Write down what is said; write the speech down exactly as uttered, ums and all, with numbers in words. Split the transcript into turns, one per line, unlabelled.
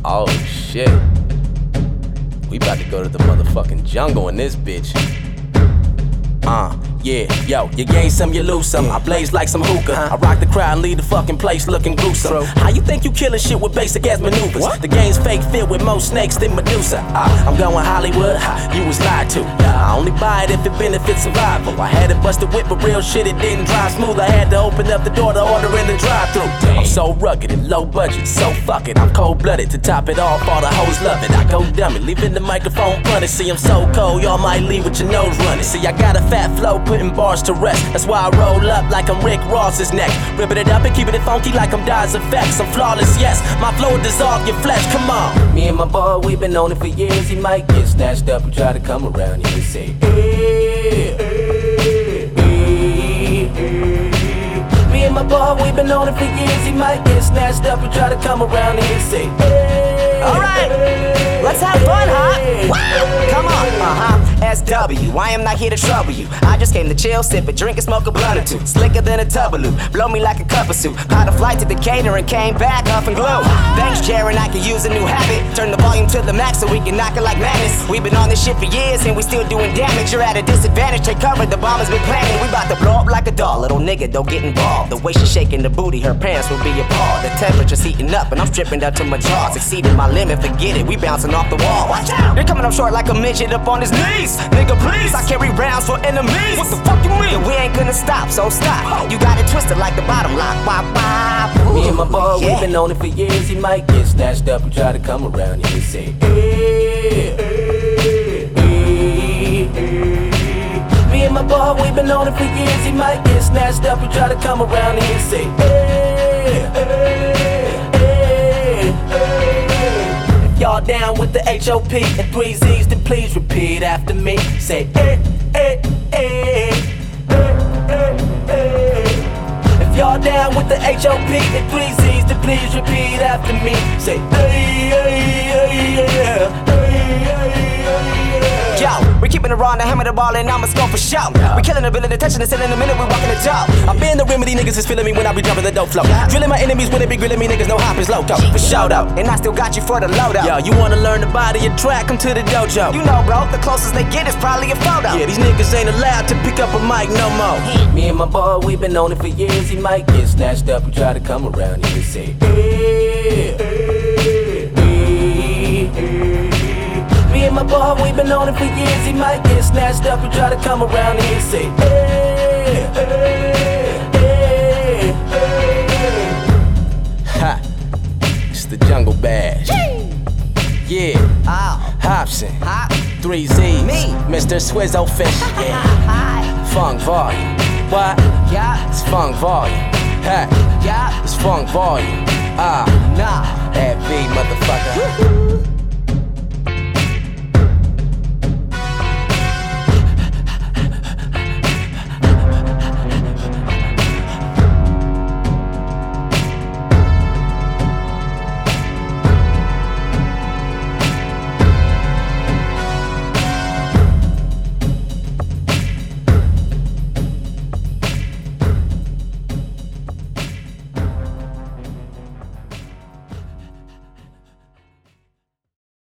Oh shit. We about to go to the motherfucking jungle in this bitch. Uh, yeah, yo, you gain some, you lose some. I blaze like some hookah. I rock the crowd and leave the fucking place looking gruesome. How you think you killing shit with basic ass maneuvers? The game's fake, filled with more snakes than Medusa. uh, I'm going Hollywood, ha, you was lied to. I only buy it if it benefits survival. I had it busted whip, but real shit, it didn't drive smooth. I had to open up the door to order in the drive-thru. I'm so rugged and low budget, so fuck it. I'm cold-blooded, to top it off, all the hoes love it. I go dummy, leaving the microphone punted. See, I'm so cold, y'all might leave with your nose running. See, I got a fat flow, putting bars to rest. That's why I roll up like I'm Rick Ross's neck, ripping it up and keeping it funky like I'm Dies Effects. I'm flawless, yes, my flow will dissolve your flesh, come on. Me and my boy, we've been on it for years. He might get snatched up and try to come around here and say, hey, hey, hey, hey. Me and my boy, we've been on it for years. He might get snatched up and try to come around here and say, hey.
Alright, let's have fun, huh? Wow, come on, uh-huh. S W, I am not here to trouble you. I just came to chill, sip a drink and smoke a blunt or two. Slicker than a tubbaloo, blow me like a cup of soup. Caught a flight to Decatur and came back huff and glow. Thanks, Jaron, I could use a new habit. Turn the volume to the max so we can knock it like madness. We've been on this shit for years and we still doing damage. You're at a disadvantage, take cover, the bomb has been planted. We bout to blow up like a doll, little nigga, don't get involved. The way she's shaking the booty, her parents will be appalled. The temperature's heating up and I'm stripping down to my jaws. Exceeding my limit, forget it, we bouncing off the wall. Watch out, you're coming up short like a midget up on his knees. Nigga, please, I carry rounds for enemies. What the fuck you mean? And we ain't gonna stop, so stop. You got it twisted like the bottom lock. Wah, wah.
Me and my boy,
yeah.
we've been on it for years. He might get snatched up and try to come around here and say, hey, hey, hey, hey. Me and my boy, we've been on it for years. He might get snatched up and try to come around here and say, hey, hey, hey, hey. If y'all down with the H O P and three Z's, then please repeat after me. Say, hey, hey, hey, hey, hey, hey. If y'all down with the H O P and three Z's, then please repeat after me. Say, hey, hey, hey, yeah.
Yo, we keeping it raw, the hammer the ball, and I'ma score for show. We killing the villain, the tension is still in the minute, we walking the top.
I been the remedy, niggas is feeling me when I be jumping the dope flow. Drilling my enemies when they be grilling me, niggas know hop is loco. For shout out,
and I still got you for the load up.
Yo, you wanna learn the body of track, come to the dojo.
You know, bro, the closest they get is probably a photo.
Yeah, these niggas ain't allowed to pick up a mic no more. Me and my boy, we been on it for years. He might get snatched up and try to come around here and say, hey, hey, hey, hey. Me and my boy, we been on it for years. He might get snatched up and try to come around here and say, hey, hey, hey, hey. Ha, it's the Jungle Bash. Yeah,
oh.
Hobson,
Hop.
three Z's,
Me.
Mister Swizzle Fish. Yeah, Funk Volume. What?
Yeah.
It's Funk Volume. Ha,
Yeah.
it's Funk Volume. Ah,
Nah.
that beat, motherfucker.